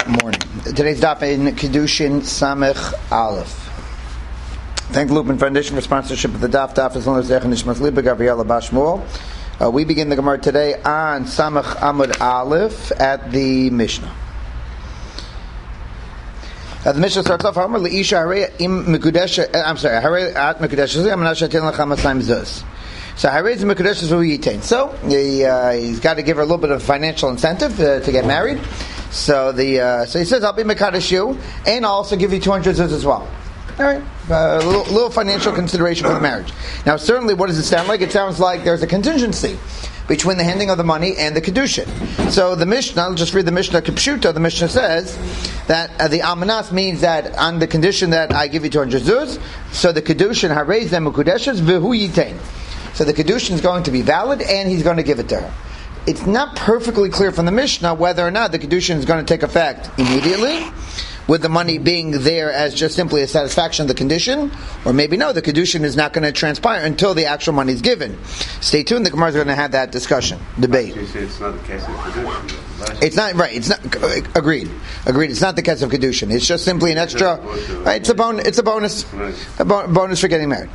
morning. Today's daf in Kedushin Samech Aleph. Thank Lupin Foundation for sponsorship of the daf. Daf is known as Echon Nishmas Liba Gabriela Bashmuel. We begin the Gemara today on Samech Amud Aleph at the Mishnah. The Mishnah starts off, Harmer Leisha Harei Im Mekudesha. Harei at Mekudesha. I'm not sure to tell Chamasayim Zuz. So Harei is Mekudesha Zuz Yitain. So he's got to give her a little bit of financial incentive to get married. So he says, I'll be Mekadesh you, and I'll also give you 200 zuz as well. All right, a little financial consideration for the marriage. Now, certainly, what does it sound like? It sounds like there's a contingency between the handing of the money and the Kedushin. So the Mishnah, I'll just read the Mishnah Kipshuta. The Mishnah says that the Amanas means that on the condition that I give you 200 zuz, so the Kedushin Harei Zeh Mekudeshes V'hu Yitain. So the Kedushin is going to be valid, and he's going to give it to her. It's not perfectly clear from the Mishnah whether or not the Kedushin is going to take effect immediately, with the money being there as just simply a satisfaction of the condition, or maybe no, the Kedushin is not going to transpire until the actual money is given. Stay tuned, the Gemara is going to have that discussion, debate. You say it's not the case of Kedushin. It's not, right, it's not, agreed, it's not the case of Kedushin. It's just simply an extra, right, it's a bonus for getting married.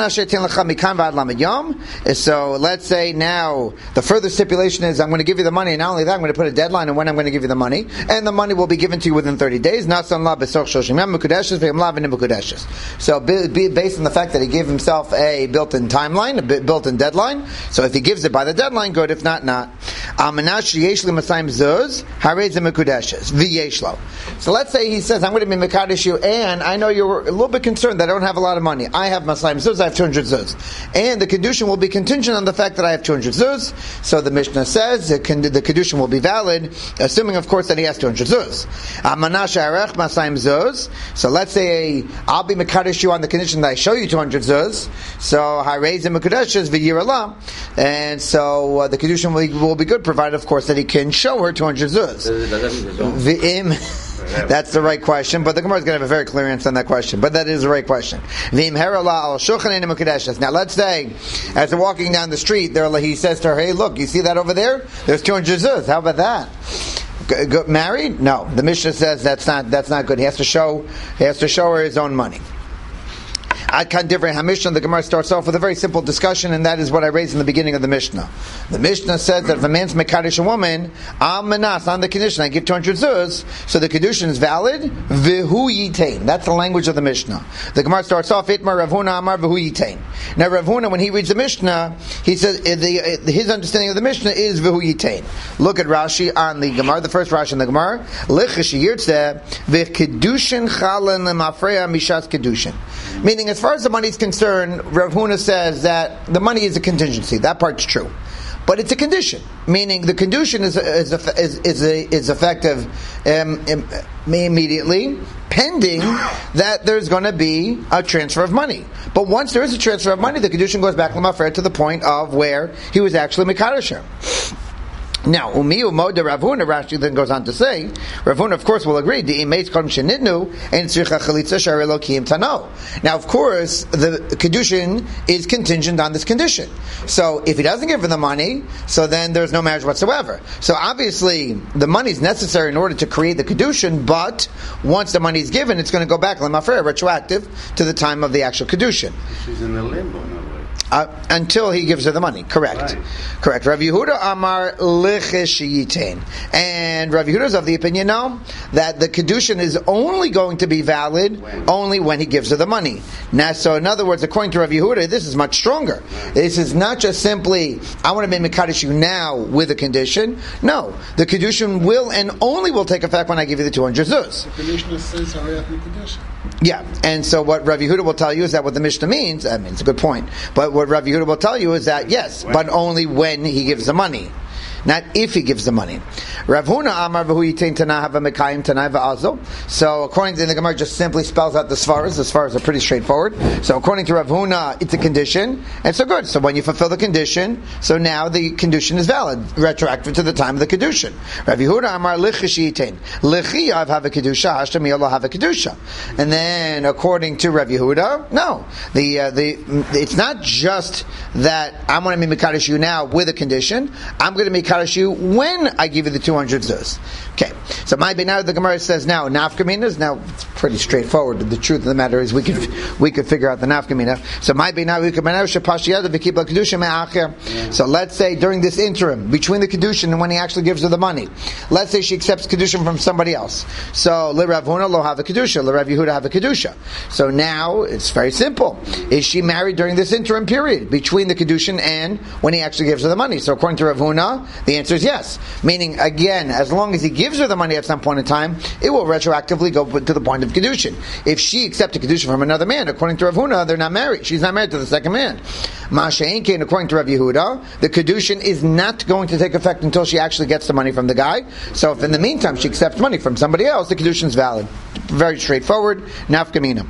So let's say now, the further stipulation is I'm going to give you the money, and not only that, I'm going to put a deadline on when I'm going to give you the money, and the money will be given to you within 30 days. So based on the fact that he gave himself a built-in timeline, a built-in deadline, so if he gives it by the deadline, good. If not, not. So let's say he says, I'm going to be Mekadesh you, and I know you're a little bit concerned that I don't have a lot of money. I have Masayim Zuz, I have 200 Zuz. And the Kedushin will be contingent on the fact that I have 200 Zuz. So the Mishnah says the Kedushin will be valid, assuming, of course, that he has 200 Zuz. So let's say I'll be Mekadesh you on the condition that I show you 200 Zuz. So Harei Zeh Mekudeshes V'yir Allah. And so the Kedushin will be good, provided, of course, that he can show her 200 zuz. That's the right question, but the Gemara is going to have a very clear answer on that question. But that is the right question. Now, let's say, as they're walking down the street, he says to her, "Hey, look, you see that over there? There's 200 zuz. How about that?" Married? No. The Mishnah says that's not good. He has to show her his own money. Ad Kan Divrei HaMishnah, the Gemara starts off with a very simple discussion, and that is what I raised in the beginning of the Mishnah. The Mishnah says that if a man's Mekadesh a woman, Manas, on the condition I give 200 zuz, so the Kedushin is valid, V'hu Yitain. That's the language of the Mishnah. The Gemara starts off, Itmar Rav Huna Amar V'hu Yitain. Now Rav Huna, when he reads the Mishnah, he says, his understanding of the Mishnah is V'hu Yitain. Look at Rashi on the Gemara, the first Rashi in the Gemara, L'chish Yirtzeh, V'kedushin Chalen L'mafreya Mishas Kedushin. Meaning, as far as the money is concerned, Rav Huna says that the money is a contingency. That part's true, but it's a condition. Meaning, the condition is effective immediately, pending that there's going to be a transfer of money. But once there is a transfer of money, the condition goes back to the point of where he was actually Mekadesh her. Now, Umiyu Moda Rav Huna, Rashi then goes on to say, Rav Huna, of course, will agree. Now, of course, the Kedushin is contingent on this condition. So, if he doesn't give her the money, so then there's no marriage whatsoever. So, obviously, the money is necessary in order to create the Kedushin, but once the money is given, it's going to go back, retroactive, to the time of the actual Kedushin. She's in the limbo, in a way. Until he gives her the money. Correct. Right. Correct. Rav Yehuda Amar L'chish Yitain. And Rav Yehuda is of the opinion now that the Kedushin is only going to be valid only when he gives her the money. Now, so in other words, according to Rav Yehuda, this is much stronger. Right. This is not just simply, I want to be Mekadesh you now with a condition. No. The Kedushin will and only will take effect when I give you the 200 zuz. The conditioner says, Kedushin. Yeah, and so what Rav Yehuda will tell you is that what the Mishnah means, I mean, it's a good point, but what Rav Yehuda will tell you is that, yes, but only when he gives the money. Not if he gives the money. Rav Huna Amar V'hu Yitain Tanah Hava Mekayim Tanai V'azo. So according to the Gemara, just simply spells out the Svaras. The Svaras are pretty straightforward. So according to Rav Huna, it's a condition, and so good. So when you fulfill the condition, so now the condition is valid, retroactive to the time of the Kedushin. Rav Yehuda Amar L'chish Yitain L'chiyav Hava Kedusha Hashem Yallah Hava Kedusha. And then according to Rav Yehuda, no, it's not just that I'm going to be Mekadesh you now with a condition. I'm going to be Mekadesh you when I give you the 200 zuz. Okay, so So my now the Gemara says now nafkamina. Now it's pretty straightforward. The truth of the matter is we could figure out the nafkamina. So my now we could So let's say during this interim between the kedushin and when he actually gives her the money, let's say she accepts kedushin from somebody else. So le Rav Huna lo have a kedusha, le Rav Yehuda have a kedusha. So now it's very simple. Is she married during this interim period between the kedushin and when he actually gives her the money? So according to Rav Huna, the answer is yes. Meaning again, as long as he gives her the money at some point in time, it will retroactively go to the point of kedushin. If she accepts a kedushin from another man, according to Rav Huna, they're not married. She's not married to the second man. Masha'inkein, according to Rav Yehuda, the kedushin is not going to take effect until she actually gets the money from the guy. So if in the meantime she accepts money from somebody else, the kedushin is valid. Very straightforward. Nafkamina.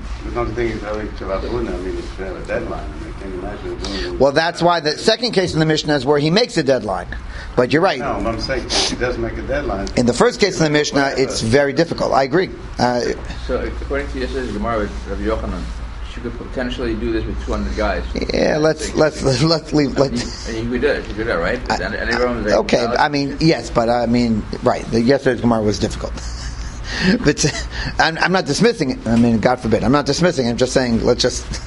Well, that's why the second case in the Mishnah is where he makes a deadline. But you're right. No, I'm saying he does make a deadline. In the first case in the Mishnah, it's very difficult. I agree. So according to yesterday's Gemara with Rabbi Yochanan, she could potentially do this with 200 guys. Yeah, let's leave. And you could do it. You could do it, right? Okay, I mean, yes, but I mean, right. The yesterday's Gemara was difficult. But I'm not dismissing it. I mean, God forbid, I'm not dismissing it. I'm just saying, let's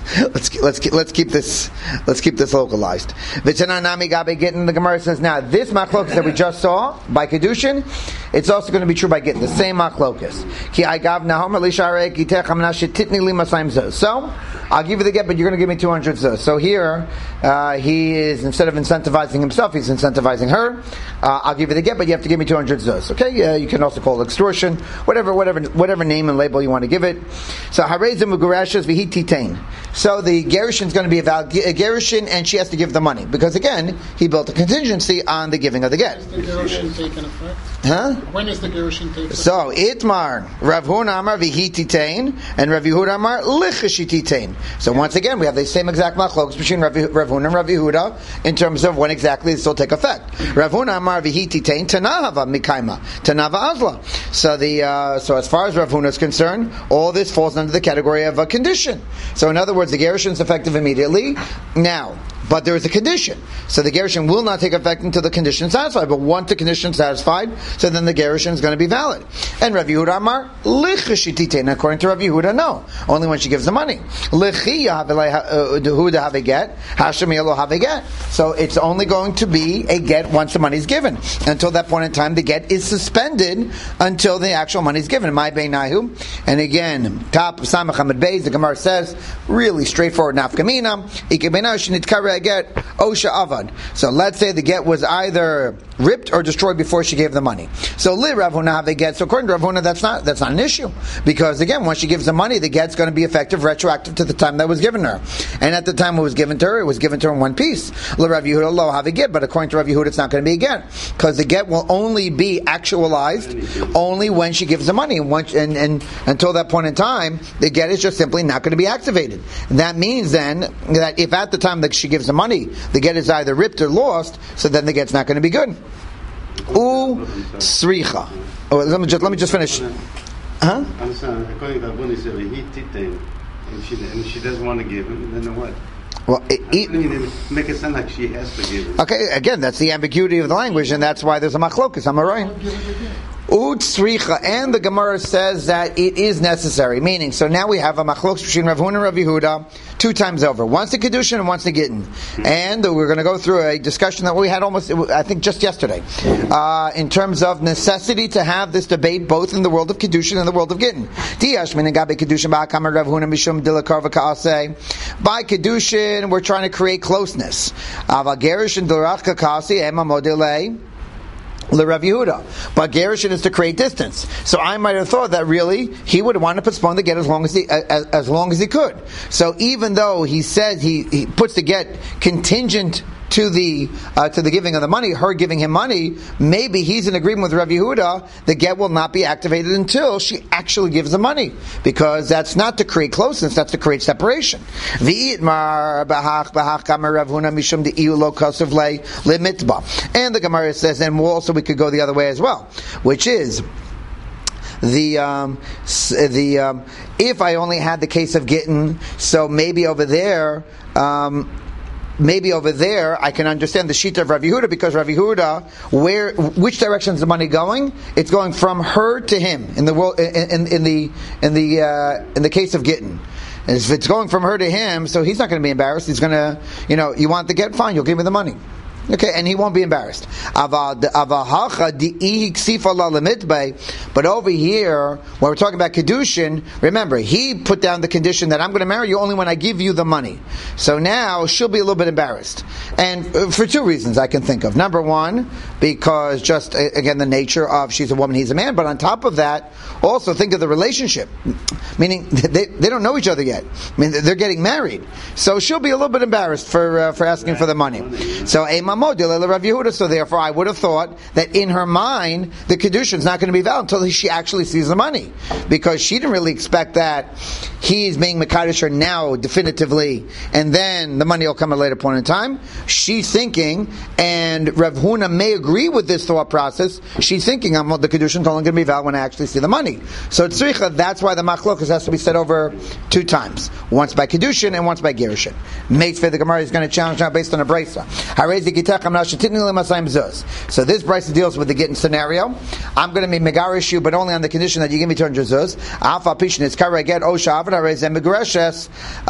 keep this localized. V'tananami gabe gittin. The Gemara says now this machlokas that we just saw by kedushin, it's also going to be true by gittin. The same machlokas. Ki I gav nahomer lisharei kitech hamnashe titni li masayim zos. So I'll give you the get, but you're going to give me 200 zos. So here he is, instead of incentivizing himself, he's incentivizing her. I'll give you the get, but you have to give me 200 zos. Okay, you can also call it extortion. Whatever name and label you want to give it. So harezim u'gerashas v'hititain. So the gerushin is going to be a gerushin, and she has to give the money because again he built a contingency on the giving of the get. Is the gerushin taken effect? Huh? When is the gerushin taken effect? So itmar Rav Huna Amar v'hititain and Rav Yehuda Amar lichashititain. So once again we have the same exact machlokes between Rav Huna and Rav Yehuda in terms of when exactly this will take effect. Rav Huna Amar v'hititain tanahava mikaima tanava azla. So as far as Rav Huna is concerned, all this falls under the category of a condition. So in other words, the gerushin is effective immediately. Now, but there is a condition. So the gerushin will not take effect until the condition is satisfied. But once the condition is satisfied, so then the gerushin is going to be valid. And Rav Yehuda Amar lichashititain. According to Rav Yehuda, no, only when she gives the money. Lichiya have a get. Hashem have a get. So it's only going to be a get once the money is given. Until that point in time, the get is suspended until the actual money is given. My beinahu. And again, top Samach Hamad Beis, the Gemara says, really straightforward nafkamina. Get Osha Avad. So let's say the get was either ripped or destroyed before she gave the money. So li Rav Huna have a get. So according to Rav Huna, that's not an issue because again, once she gives the money, the get's going to be effective retroactive to the time that was given her. And at the time it was given to her in one piece. Li Rav Yehuda lo have a get, but according to Rav Yehuda, it's not going to be a get because the get will only be actualized only when she gives the money. And until that point in time, the get is just simply not going to be activated. And that means then that if at the time that she gives the money, the get is either ripped or lost, so then the get's not going to be good. Sricha. Oh, let me just finish. Huh? Understand? According to Rabbi said he titain, and she doesn't want to give him, then what? Well, make it sound like she has to give him. Okay, again, that's the ambiguity of the language, and that's why there's a machlokus. Am I right? Utsricha, and the Gemara says that it is necessary. Meaning, so now we have a machlokes between Rav Huna and Rav Yehuda 2 times over. Once the kedushin and once the gittin. And we're going to go through a discussion that we had I think just yesterday, in terms of necessity to have this debate both in the world of kedushin and the world of gittin. By kedushin, we're trying to create closeness. Rav Yehuda, but gerushin is to create distance. So I might have thought that really he would want to postpone the get as long as he could. So even though he says he puts the get contingent to the giving of the money, her giving him money, maybe he's in agreement with Rav Yehuda, the get will not be activated until she actually gives the money, because that's not to create closeness, that's to create separation. And the Gemara says, and also we could go the other way as well, which is if I only had the case of gittin, so maybe over there maybe over there I can understand the shita of Rav Yehuda, because Rav Yehuda, which direction is the money going? It's going from her to him in the world, in the case of Gittin. And if it's going from her to him, so he's not going to be embarrassed. He's going to, you want the get, fine, you'll give me the money. Okay, and he won't be embarrassed. But over here, when we're talking about Kedushin, remember, he put down the condition that I'm going to marry you only when I give you the money. So now, she'll be a little bit embarrassed. And for two reasons I can think of. Number one, because just, again, the nature of she's a woman, he's a man. But on top of that, also think of the relationship. Meaning, they don't know each other yet. I mean, they're getting married. So she'll be a little bit embarrassed for asking for the money. So, so therefore I would have thought that in her mind the Kedushin is not going to be valid until she actually sees the money, because she didn't really expect that he's being Mekadosh her now definitively and then the money will come at a later point in time. She's thinking, and Rav Huna may agree with this thought process, she's thinking the Kedushin is only going to be valid when I actually see the money. So tzricha, that's why the machlokas has to be said over two times, once by Kedushin and once by Gerushin. Meitfei, the Gemara is going to challenge now based on a brisa. So this brisa deals with the Gittin scenario. I'm going to be megarish you, but only on the condition that you give me 200 zuz. Alpha pishin is kara get osha avod harei zeh megareshes.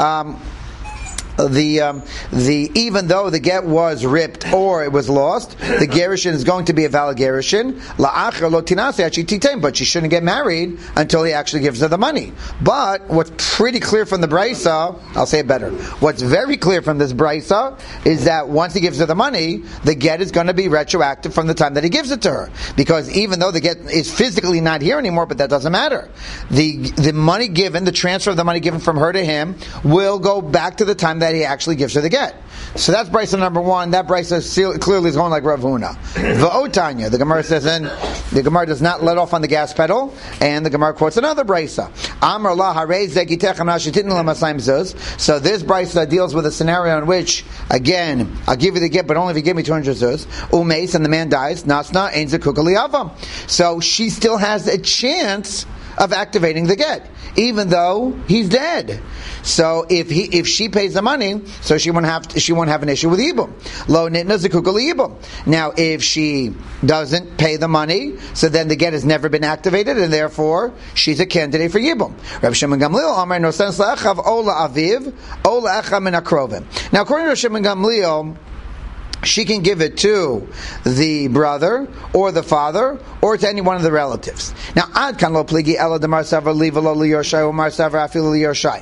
Even though the get was ripped or it was lost, the gerushin is going to be a valid gerushin. La'acher lo tinase actually titain, but she shouldn't get married until he actually gives her the money. But what's pretty clear from the brisa, I'll say it better. What's very clear from this brisa is that once he gives her the money, the get is going to be retroactive from the time that he gives it to her. Because even though the get is physically not here anymore, but that doesn't matter. The money given, the transfer of the money given from her to him, will go back to the time that he actually gives her the get. So that's brisa number one. That brisa clearly is going like Rav Huna. V'otanya, the Gemara says, and the Gemara does not let off on the gas pedal, and the Gemara quotes another brisa. Amar la harei zegitech amnashitin l'masayim zuz. So this brisa deals with a scenario in which, again, I'll give you the get, but only if you give me 200 zuz. Umeis, and the man dies. Nasna ein zekuk liyavam. So she still has a chance of activating the get, even though he's dead. So if she pays the money, so she won't have an issue with Yibum. Lo nitna zekuka liyibum. Now, if she doesn't pay the money, so then the get has never been activated, and therefore she's a candidate for Yibum. Rabbi Shimon Gamliel Amar no sense la'achav ola aviv ola echa min akrovim. Now, according to Rabbi Shimon Gamliel, she can give it to the brother or the father or to any one of the relatives. Now, ad kan lo pligi ela de marsavar liva lo liyoshai or marsavar afilu liyoshai.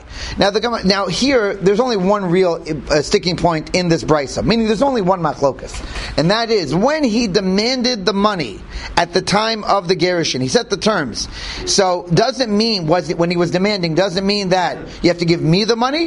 Now here, there's only one real sticking point in this brisa, meaning there's only one machlokas, and that is when he demanded the money at the time of the gerushin, he set the terms. So, doesn't mean when he was demanding, doesn't mean that you have to give me the money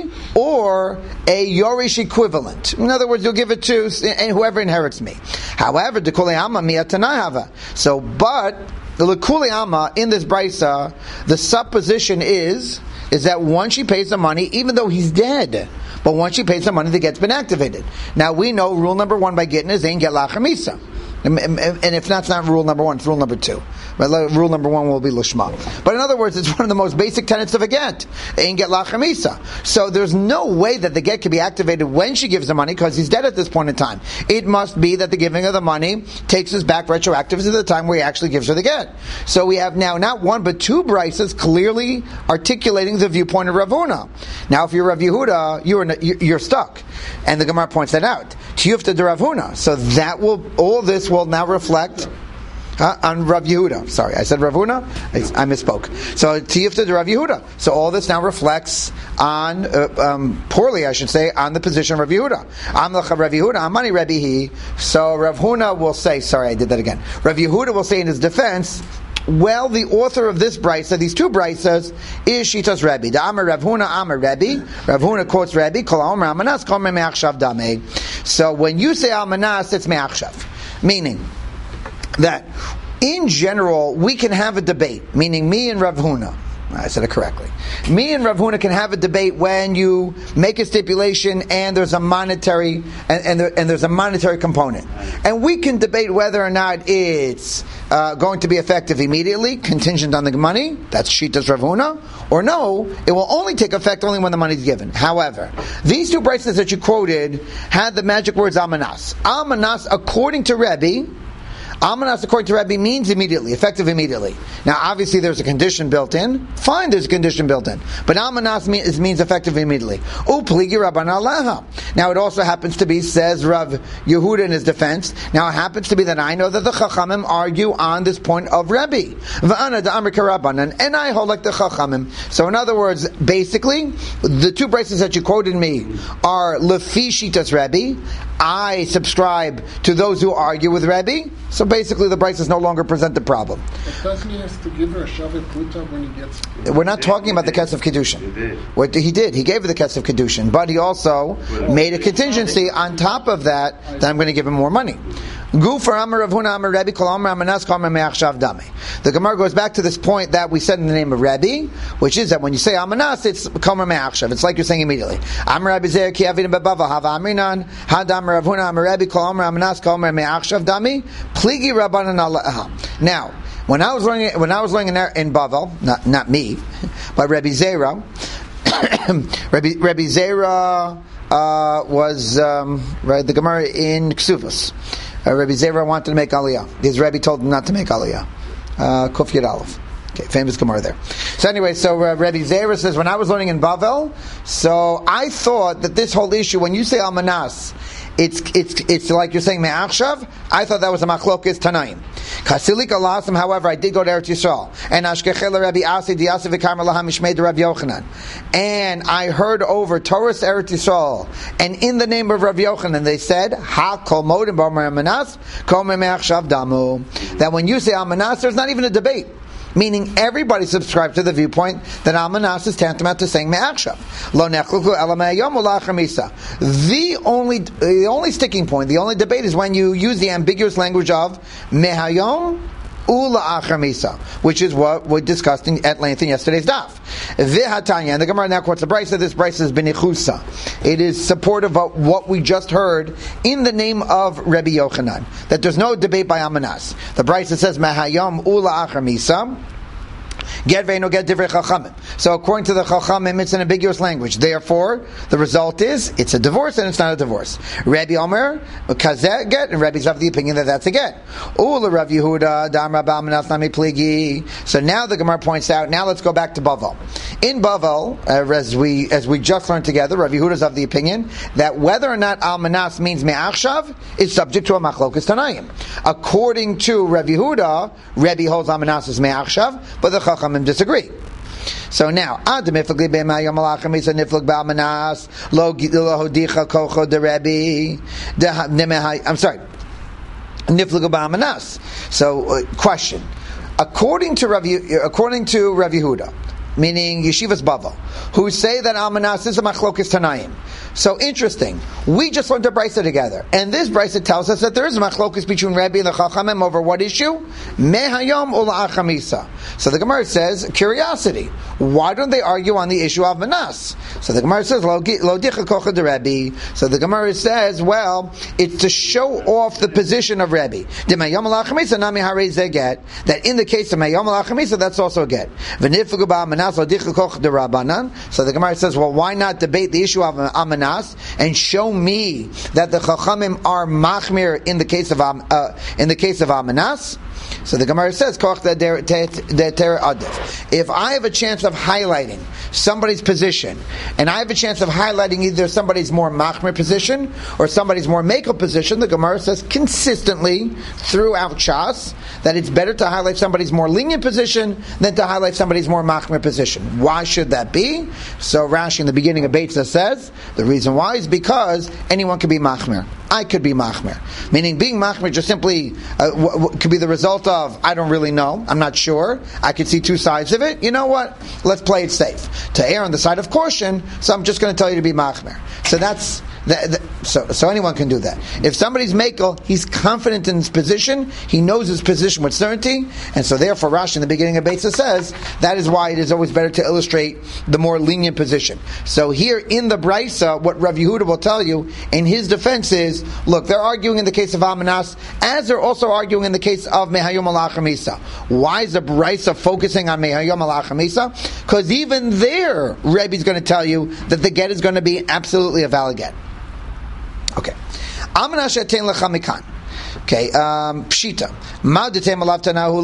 or a yorish equivalent. In other words, you'll give it to and whoever inherits me. However, the Kuli Amma miyatanahava. So, but the Kuli Amma in this brisa, the supposition is that once she pays the money, even though he's dead, but once she pays the money, the get's been activated. Now we know rule number one by Gittin is Ein Get La'achar Misa. And if that's not rule number one, it's rule number two. Rule number one will be Lishma. But in other words, it's one of the most basic tenets of a get. Ein Get La'achar Misa. So there's no way that the get can be activated when she gives the money, because he's dead at this point in time. It must be that the giving of the money takes us back retroactive to the time where he actually gives her the get. So we have now not one but two brises clearly articulating the viewpoint of Rav Huna. Now if you're Rav Yehuda, you're stuck. And the Gemara points that out. Tiyufta de Rav Huna. So all this will now reflect on Rav Yehuda. Sorry, I said Rav Huna. I misspoke. So Tiyufta de Rav Yehuda. So all this now reflects on poorly, I should say, on the position of Rav Yehuda. Amlach Rav Yehuda, Amani Rebbe. So Rav Huna will say, sorry, I did that again. Rav Yehuda will say in his defense, well, the author of this brisa, these two brisas, is Shitas Rebbe. The Amar Rav Huna, Amar Rebbe. Rav Huna quotes Rebbe. Kol Omer Amanas, Kol Omer Me'achshav Dameh. So when you say Amanas, it's Me'achshav, meaning that in general we can have a debate. Meaning me and Rav Huna, I said it correctly. Me and Rav Huna can have a debate when you make a stipulation and there's a monetary and there's a monetary component, and we can debate whether or not it's going to be effective immediately, contingent on the money. That's Shitas Rav Huna, or no, it will only take effect only when the money is given. However, these two bracelets that you quoted had the magic words Amanas. Amanas, according to Rebbe. Amanas, according to Rebbe, means immediately, effective immediately. Now, obviously, there's a condition built in. Fine, there's a condition built in. But Amanas means effective immediately. Pligi Rabban Aleha. Now, it also happens to be, says Rav Yehuda in his defense, now it happens to be that I know that the Chachamim argue on this point of Rebbe. V'ana da'amrika Rabbanan, and I hold like the Chachamim. So, in other words, basically, the two bracelets that you quoted me are Lefi Shitas Rebbe. I subscribe to those who argue with Rebbe. So basically, the bracelets no longer present the problem. But doesn't he have to give her a Shavuot Puta when he gets... We're not talking about the Kesef Kedushin. What he did, he gave her the Kesef Kedushin, but he also made a contingency on top of that I'm going to give him more money. The Gemara goes back to this point that we said in the name of Rebbe, which is that when you say Amanas, it's Komer Me'achshav. It's like you're saying immediately. Amar Rabbi Zeir ki avidim bebava hava amrinan hadam Rav Huna Amar Rebbe kol Amar Amanas Komer Me'achshav dami pligi Rabbanan Aleha. Now, when I was learning in Bavel, not me, but Rabbi Zeira, Rabbi Zeira was right, the Gemara in Ksuvos. Rabbi Zeira wanted to make Aliyah. His Rebbe told him not to make Aliyah. Kuf Yud Aleph. Okay, famous Gemara there. So anyway, Rabbi Zeira says, when I was learning in Bavel, so I thought that this whole issue, when you say Almanas, it's like you're saying Me'achshav. I thought that was a machlokes Tanaim. Kasilik Alasim, however, I did go to Eretz Yisrael, and Ashkechel Rabbi Asi Diasi V'Karmel Laha Mishmei Rabbi Yochanan, and I heard over Torah's Eretz Yisrael, and in the name of Rabbi Yochanan, they said Ha Kol Modim B'Omer Amanas Kol Me'achshav Damu. That when you say Amanas, there's not even a debate. Meaning everybody subscribes to the viewpoint that Amanas is tantamount to saying Me'achshav. Lo nechluku ela me'ayom ula achar misa. The only sticking point, the only debate is when you use the ambiguous language of Me'ayom ula achar misa, which is what we discussed at length in yesterday's daf. V'hatanya, and the Gemara now quotes the Brisa. This Brisa is benichusa. It is supportive of what we just heard in the name of Rabbi Yochanan, that there's no debate by Amanas. The Brisa says Mahayom ula achar misa. Get ve'no get divrei chachamim. So according to the chachamim, it's an ambiguous language. Therefore, the result is it's a divorce and it's not a divorce. Rabbi Omer kazeh get, and Rabbi's of the opinion that that's a get. Ula Rav Yehuda dam Rabbi Amanas nami pligi. So now the Gemara points out. Now let's go back to Bavel. In Bavel, as we just learned together, Rav Yehuda's of the opinion that whether or not Almanas means me'achshav is subject to a machlokas Tanaim. According to Rav Yehuda, Rabbi holds Almanas as me'achshav, but the Chachamim disagree. So now, I'm sorry. So, question. According to Rav Yehuda, meaning Yeshivas Bavel, who say that Almanas is a machlokas Tanaim. So interesting. We just learned a brisa together, and this brisa tells us that there is a machlokas between Rabbi and the Chachamim over what issue? Mehayom ula achamisa. So the Gemara says, curiosity. Why don't they argue on the issue of Manas? So the Gemara says, Lo dicha kocha de Rabbi. So the Gemara says, well, it's to show off the position of Rabbi. Mehayom ula achamisa nami harei ze get. That in the case of Mehayom ula achamisa, that's also a get. V'niflugu ba Manas lo dicha kocha de Rabbanan. So the Gemara says, well, why not debate the issue of Amanas and show me that the Chachamim are machmir in the case of Amanas? So the Gemara says, if I have a chance of highlighting somebody's position, and I have a chance of highlighting either somebody's more machmir position or somebody's more makel position, the Gemara says consistently throughout Shas that it's better to highlight somebody's more lenient position than to highlight somebody's more machmir position. Why should that be? So Rashi in the beginning of Beitza says the reason why is because anyone can be machmir. I could be machmir. Meaning being machmir just simply could be the result of, I don't really know, I'm not sure, I could see two sides of it. You know what? Let's play it safe. To err on the side of caution, so I'm just going to tell you to be machmir. So that's So anyone can do that. If somebody's Mekel, he's confident in his position, he knows his position with certainty, and so therefore Rashi in the beginning of Beitza says, that is why it is always better to illustrate the more lenient position. So here in the Brisa, what Rav Yehuda will tell you in his defense is, look, they're arguing in the case of Amanas, as they're also arguing in the case of Mehayom Alachamisa. Why is the Brisa focusing on Mehayom Alachamisa? Because even there, Rebbe's going to tell you that the get is going to be absolutely a valid get. Okay. Amanas she'atein lecha mikan. Okay, pshita. Ma detem alav tanahu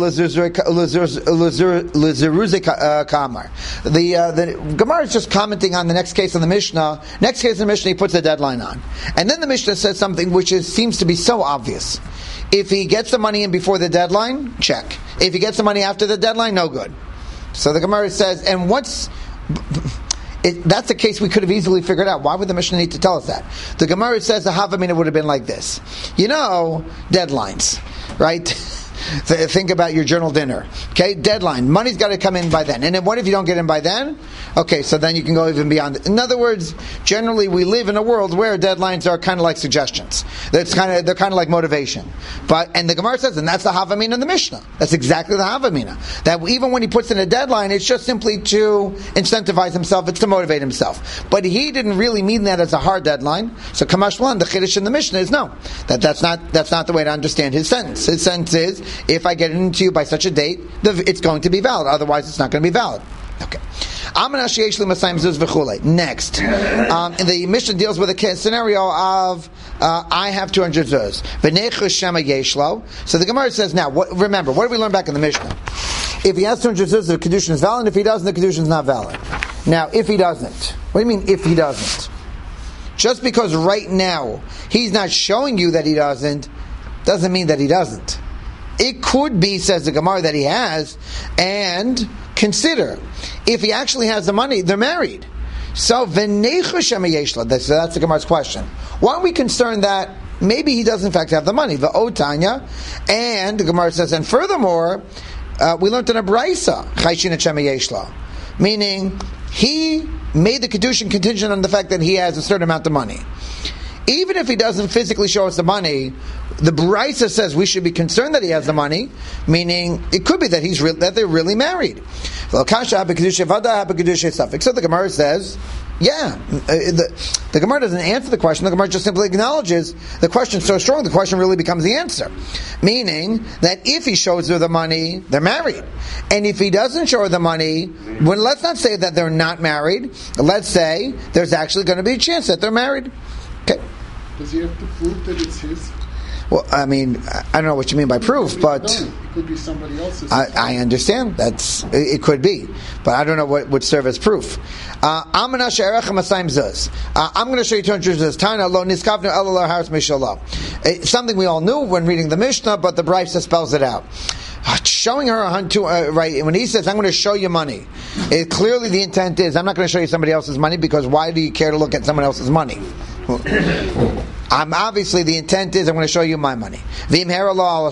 lezeruze kamar. The Gemara is just commenting on the next case in the Mishnah. Next case in the Mishnah, he puts a deadline on, and then the Mishnah says something which seems to be so obvious. If he gets the money in before the deadline, check. If he gets the money after the deadline, no good. So the Gemara says, and what's that's a case we could have easily figured out. Why would the Mishnah need to tell us that? The Gemara says the Havamina would have been like this. You know, deadlines, right? Think about your journal dinner. Okay, deadline. Money's got to come in by then. And then what if you don't get in by then? Okay, so then you can go even beyond it. In other words, generally we live in a world where deadlines are kind of like suggestions. They're kind of like motivation. And the Gemara says, and that's the Havamina in the Mishnah. That's exactly the Havamina. That even when he puts in a deadline, it's just simply to incentivize himself. It's to motivate himself. But he didn't really mean that as a hard deadline. So Kamash Malan, the Chiddush in the Mishnah is no. That's not the way to understand his sentence. His sentence is, if I get it into you by such a date, it's going to be valid. Otherwise, it's not going to be valid. Okay. Next, the Mishnah deals with a scenario of I have 200 zuz. So the Gemara says now. Remember, what did we learn back in the Mishnah? If he has 200 zuz, the kedushin is valid. If he doesn't, the kedushin is not valid. Now, if he doesn't, what do you mean? If he doesn't, just because right now he's not showing you that he doesn't mean that he doesn't. It could be, says the Gemara, that he has, and consider, if he actually has the money, they're married. So, that's the Gemara's question. Why are we concerned that maybe he does in fact have the money? Tanya, and the Gemara says, and furthermore, we learned in a Brisa, meaning he made the Kedushin contingent on the fact that he has a certain amount of money. Even if he doesn't physically show us the money, the Brisa says we should be concerned that he has the money, meaning it could be that that they're really married. So the Gemara says, yeah, the Gemara doesn't answer the question. The Gemara just simply acknowledges the question is so strong, the question really becomes the answer. Meaning that if he shows her the money, they're married. And if he doesn't show her the money, let's not say that they're not married. Let's say there's actually going to be a chance that they're married. Okay. Does he have to prove that it's his? Well, I mean, I don't know what you mean by proof, but it could be somebody else's. I understand it could be, but I don't know what would serve as proof. I'm going to show you 200 zuz. Tana lo niskavnu elalar haris mishallah. It's something we all knew when reading the Mishnah, but the Brisa spells it out. Showing her right when he says, I'm going to show you money, clearly the intent is, I'm not going to show you somebody else's money, because why do you care to look at someone else's money? Obviously the intent is, I'm going to show you my money. Now,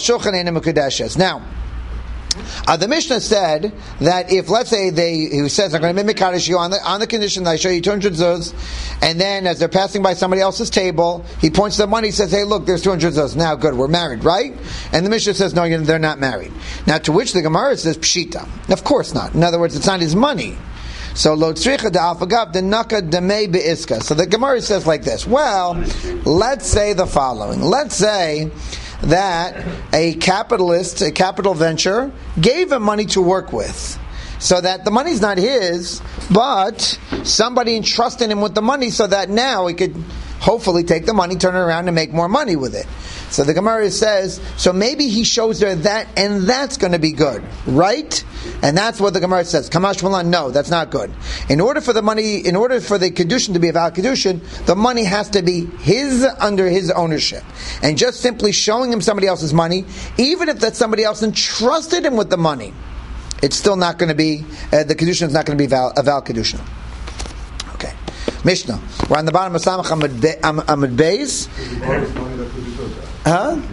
the Mishnah said that if, let's say, he says, I'm going to mimikadosh you on the condition that I show you 200 zuz, and then as they're passing by somebody else's table, he points to the money, he says, hey, look, there's 200 zuz. Now, good, we're married, right? And the Mishnah says, no, they're not married. Now, to which the Gemara says, pshita. Of course not. In other words, it's not his money. So lo tzricha da'alfagav denaka demei be'iska. So the Gemara says like this. Well, let's say the following. Let's say that a capital venture gave him money to work with, so that the money's not his, but somebody entrusted him with the money, so that now he could hopefully take the money, turn it around, and make more money with it. So the Gemara says, so maybe he shows her that, and that's going to be good, right? And that's what the Gemara says. Kamash Malan, no, that's not good. In order for the Kedushin to be a valid Kedushin, the money has to be his, under his ownership. And just simply showing him somebody else's money, even if that somebody else entrusted him with the money, it's still not going to be, the Kedushin is not going to be a valid Kedushin. Okay. Mishnah. We're on the bottom of Samach Amud Beis. Huh?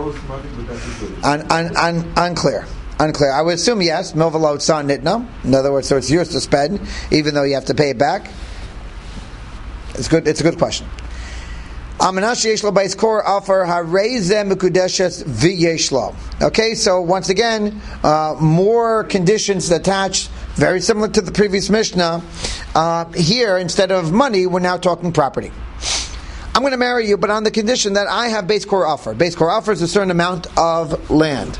Unclear. I would assume yes. Milvalot son nitno. In other words, so it's yours to spend, even though you have to pay it back. It's good. It's a good question. Okay, so once again, more conditions attached, very similar to the previous Mishnah. Here, instead of money, we're now talking property. I'm going to marry you, but on the condition that I have base core offer. Base core offer is a certain amount of land.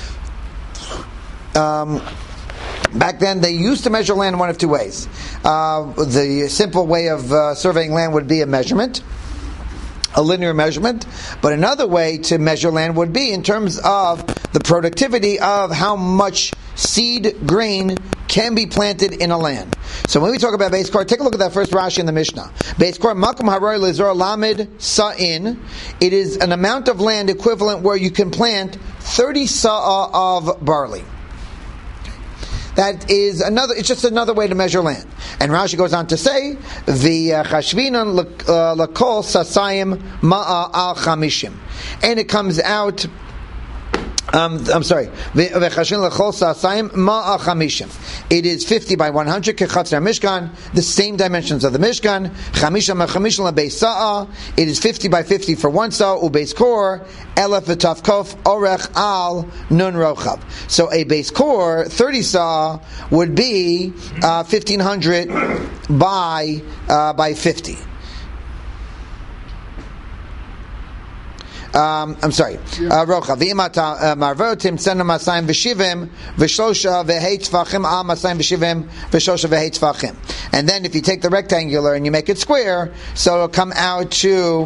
Back then, they used to measure land one of two ways. The simple way of surveying land would be a measurement, a linear measurement, but another way to measure land would be in terms of the productivity of how much seed grain can be planted in a land. So when we talk about base core, take a look at that first Rashi in the Mishnah. Base core, makom haroy lezor lamed sa'in. It is an amount of land equivalent where you can plant 30 sa'ah of barley. That is another. It's just another way to measure land. And Rashi goes on to say, "V'chashvinan lakol sasayim ma'a al chamishim," and it comes out. I'm sorry. It is 50 by 100. Mishkan, the same dimensions of the Mishkan. It is 50 by 50 for one saw. Ubeis kor elef v'tavkof orech al nun rochav. So a base core 30 saw would be 1500 by 50. I'm sorry. Rocha v'imata marvotim senu masayim v'shivim v'shlosha v'hei tzvachim al masayim v'shivim v'shlosha v'hei tzvachim. And then if you take the rectangular and you make it square, so it'll come out to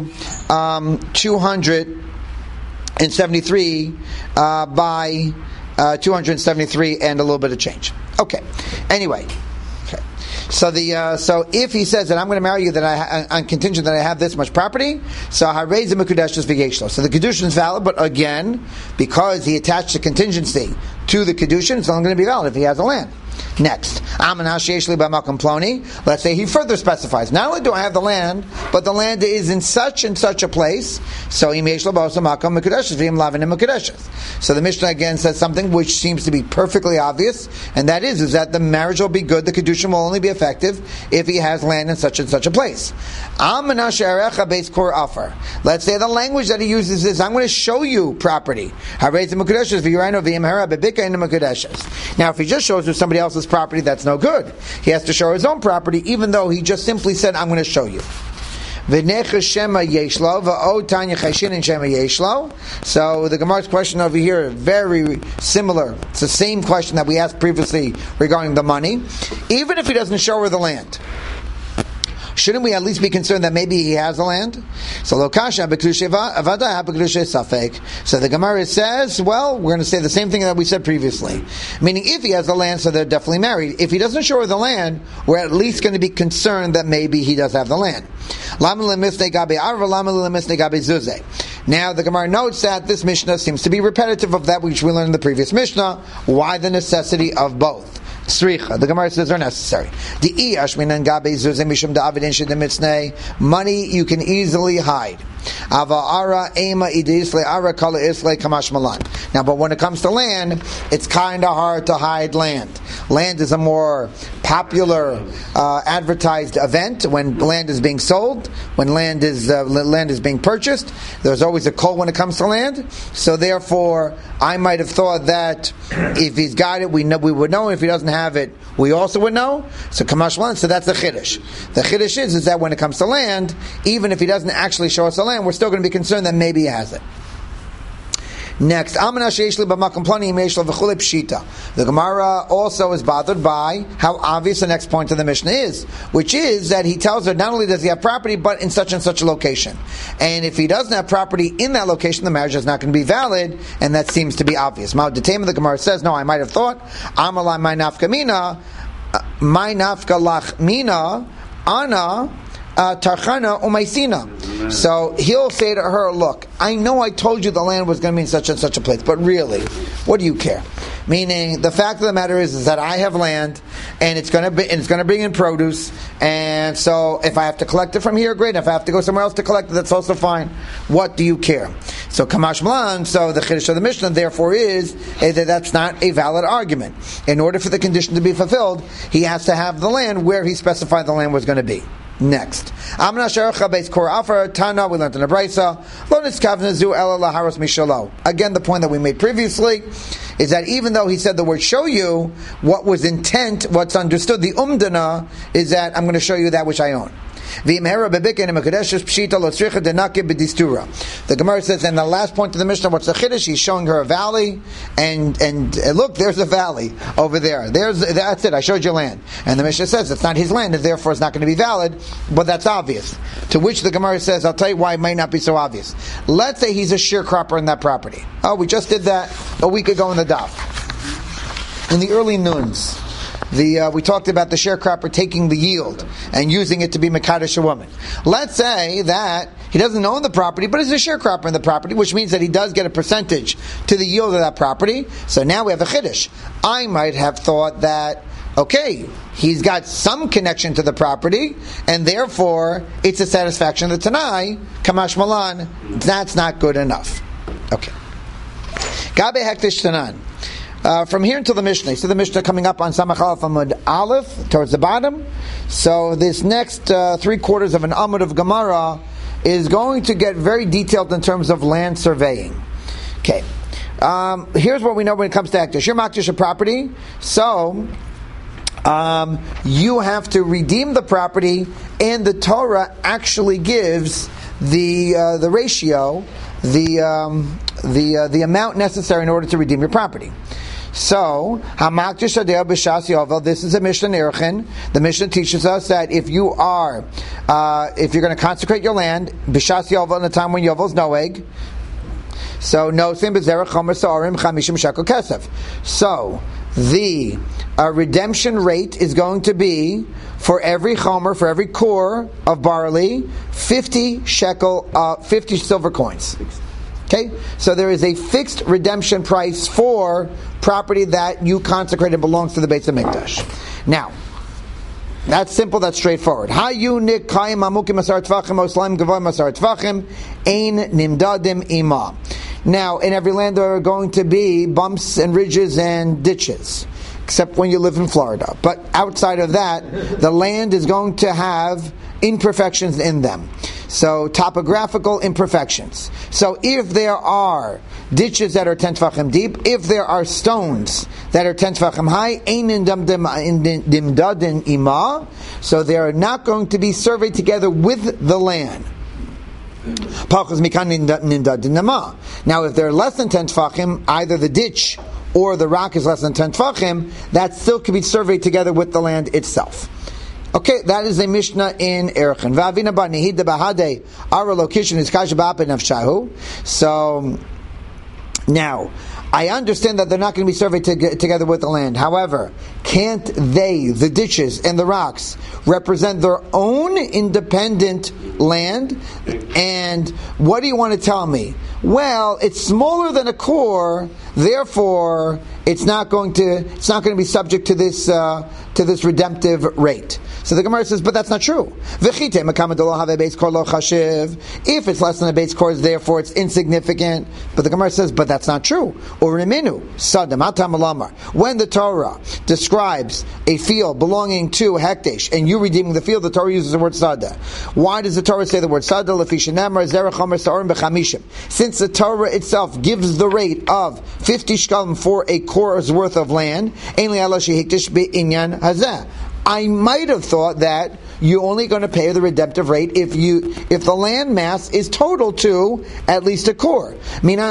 273 by 273 and a little bit of change. Okay. Anyway. So if he says that I'm going to marry you, that on contingent that I have this much property, so harei mekudeshes v'yeshlo. So the kedushin is valid, but again, because he attached the contingency to the kedushin, it's only going to be valid if he has the land. Next, let's say he further specifies, not only do I have the land, but the land is in such and such a place, so the Mishnah again says something which seems to be perfectly obvious, and that is that the marriage will be good, the kedushin will only be effective if he has land in such and such a place. Let's say the language that he uses is, I'm going to show you property. Now if he just shows you somebody else's property, that's no good. He has to show his own property, even though he just simply said, I'm going to show you. So the Gemara's question over here is very similar. It's the same question that we asked previously regarding the money. Even if he doesn't show her the land, shouldn't we at least be concerned that maybe he has the land? So the Gemara says, well, we're going to say the same thing that we said previously. Meaning, if he has the land, so they're definitely married. If he doesn't show her the land, we're at least going to be concerned that maybe he does have the land. Now, the Gemara notes that this Mishnah seems to be repetitive of that which we learned in the previous Mishnah. Why the necessity of both? Sricha. The Gemara says they're necessary. Money you can easily hide. Now, but when it comes to land, it's kind of hard to hide land. Land is a more popular advertised event when land is being sold, when land is being purchased. There's always a call when it comes to land. So therefore, I might have thought that if he's got it, we would know. If he doesn't have it, we also would know. So Kamash Malan, so that's the Chiddush. The Chiddush is that when it comes to land, even if he doesn't actually show us the land, we're still going to be concerned that maybe he has it. Next, the Gemara also is bothered by how obvious the next point of the Mishnah is, which is that he tells her not only does he have property, but in such and such a location. And if he doesn't have property in that location, the marriage is not going to be valid, and that seems to be obvious. The Gemara says, no, I might have thought, Amalai my nafka mina, my nafka lach mina, ana, Tarchana umaisina. So he'll say to her, look, I know I told you the land was going to be in such and such a place, but really, what do you care? Meaning, the fact of the matter is that I have land, and it's going to bring in produce, and so if I have to collect it from here, great. If I have to go somewhere else to collect it, that's also fine. What do you care? So Kamash Malan, so the Chiddush of the Mishnah, therefore, is that that's not a valid argument. In order for the condition to be fulfilled, he has to have the land where he specified the land was going to be. next. Amna sherecha beis kor afar tana. We learned in the brisa. Lo niskavna zu ela laharos mishalo. Again, the point that we made previously is that even though he said the word "show you," what was intent, what's understood, the umdana is that I'm going to show you that which I own. The Gemara says, and the last point of the Mishnah, what's the chiddush? He's showing her a valley, and look, there's a valley over there. That's it. I showed you land, and the Mishnah says it's not his land, and therefore it's not going to be valid. But that's obvious. To which the Gemara says, I'll tell you why it might not be so obvious. Let's say he's a sharecropper in that property. Oh, we just did that a week ago in the daf, in the early noons. We talked about the sharecropper taking the yield and using it to be mekadesh a woman. Let's say that he doesn't own the property, but he's a sharecropper in the property, which means that he does get a percentage to the yield of that property. So now we have a chiddush. I might have thought that, okay, he's got some connection to the property, and therefore it's a satisfaction of the Tanai, Kamash Malan. That's not good enough. Okay. Gabe Hektish Tanan. From here until the Mishnah. So the Mishnah coming up on Samach Aleph Amud Aleph, towards the bottom. So this next 3/4 of an Amud of Gemara is going to get very detailed in terms of land surveying. Okay. Here's what we know when it comes to Hektish. You're Makdish a property, so you have to redeem the property, and the Torah actually gives the ratio, the amount necessary in order to redeem your property. So, Hamakdish Adeh B'Shas Yovel. This is a Mishnah Erchin. The Mishnah teaches us that if you're going to consecrate your land, B'Shas Yovel, in the time when Yovel's Noeg. So, Nosim B'Zerach Chomer Sa'arim Chamishim Shekel Kesef. So, the redemption rate is going to be for every chomer, for every core of barley, 50 silver coins. Okay, so there is a fixed redemption price for property that you consecrated belongs to the Beis HaMikdash. Now, that's simple, that's straightforward. Hayu nikayim amukim asar tvachim oslaim gavoim asar tvachim ein nimdadim ima. Now, in every land there are going to be bumps and ridges and ditches, except when you live in Florida. But outside of that, the land is going to have imperfections in them. So, topographical imperfections. So, if there are ditches that are 10 tefachim deep, if there are stones that are 10 tefachim high, ein nimdadim ima, so they are not going to be surveyed together with the land. Now, if they're less than 10 tefachim, either the ditch or the rock is less than 10 tefachim, that still can be surveyed together with the land itself. Okay, that is a Mishnah in Erchin. Va'avina ba nehida bahade, our location is kashabap nafshahu. So, now, I understand that they're not going to be surveyed together with the land. However, can't they, the ditches and the rocks, represent their own independent land? And what do you want to tell me? Well, it's smaller than a core, therefore it's not going to be subject to this redemptive rate. So the Gemara says, but that's not true. If it's less than a base core, therefore it's insignificant. But the Gemara says, but that's not true. When the Torah describes a field belonging to Hekdesh, and you redeeming the field, the Torah uses the word Sada. Why does the Torah say the word Sada? Since the Torah itself gives the rate of 50 shkalim for a core's worth of land, I might have thought that you're only going to pay the redemptive rate if the land mass is total to at least a core. How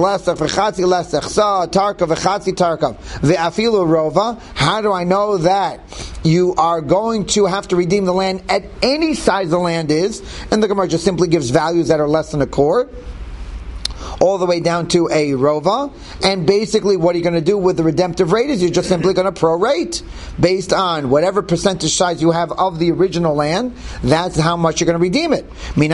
do I know that you are going to have to redeem the land at any size the land is? And the Gemara just simply gives values that are less than a core, all the way down to a rova, and basically what you're going to do with the redemptive rate is you're just simply going to prorate based on whatever percentage size you have of the original land. That's how much you're going to redeem it.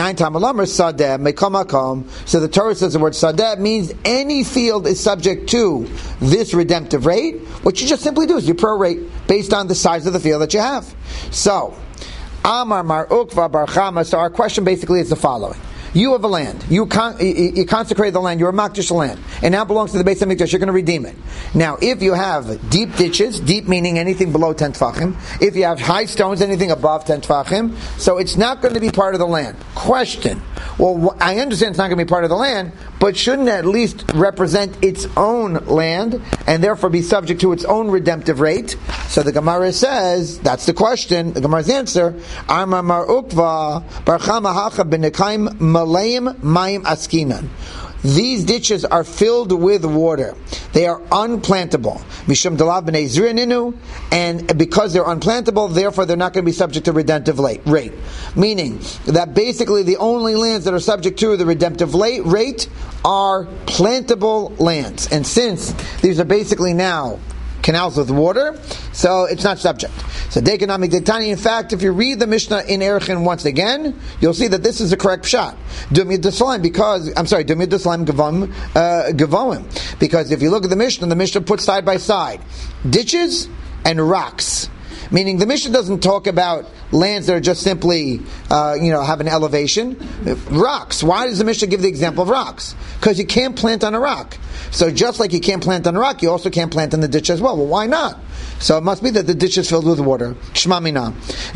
So the Torah says the word sadeh means any field is subject to this redemptive rate. What you just simply do is you prorate based on the size of the field that you have. So, Amar Mar Ukva Bar Chama. So our question basically is the following. You have a land. You consecrated the land. You're a makdish land. And now it belongs to the Beis HaMikdash. You're going to redeem it. Now, if you have deep ditches, deep meaning anything below 10 tefachim, if you have high stones, anything above 10 tefachim, so it's not going to be part of the land. Question. Well, I understand it's not going to be part of the land, but shouldn't it at least represent its own land and therefore be subject to its own redemptive rate? So the Gemara says, that's the question. The Gemara's answer, Amar Mar Ukva, Barchama Hacha B'Nekaim Malayim Mayim Askinan. These ditches are filled with water. They are unplantable. Mishum Dalav B'nei Zrininu, and because they're unplantable, therefore they're not going to be subject to redemptive rate. Meaning that basically the only lands that are subject to the redemptive rate are plantable lands. And since these are basically now canals with water, so it's not subject. So Dekanami Dektani, in fact, if you read the Mishnah in Erechin once again, you'll see that this is the correct shot. Dumya Deslaim, Gavoim. Because if you look at the Mishnah puts side by side ditches and rocks. Meaning the Mishnah doesn't talk about lands that are just simply, have an elevation. Rocks. Why does the Mishnah give the example of rocks? Because you can't plant on a rock. So just like you can't plant on a rock, you also can't plant in the ditch as well. Well, why not? So it must be that the ditch is filled with water. Shma mina.